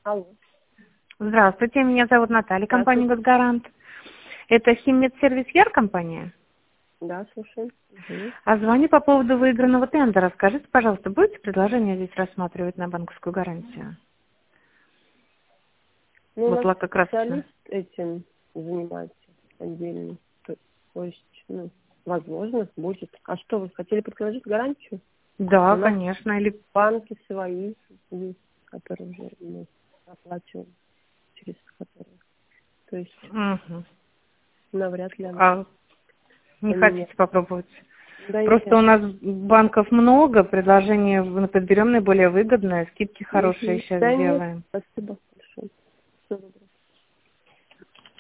Алло. Здравствуйте, меня зовут Наталья, компания «Госгарант». Это Химмедсервис Яр компания? Да, слушай. Угу. А звоню по поводу выигранного тендера. Скажите, пожалуйста, будете предложение здесь рассматривать на банковскую гарантию? Ну, у Вот нас как раз... специалист этим занимается отдельно. То есть, возможно, будет. А что, вы хотели предложить гарантию? Да, У нас конечно. Или... банки свои есть, которые уже мы оплачиваем через которые. То есть, Мгм. навряд ли она А не поменяет. хотите попробовать? Да Просто нет. у нас банков много, предложение подберем наиболее выгодное, скидки хорошие Мгм. сейчас Да нет, сделаем. спасибо большое. Всё.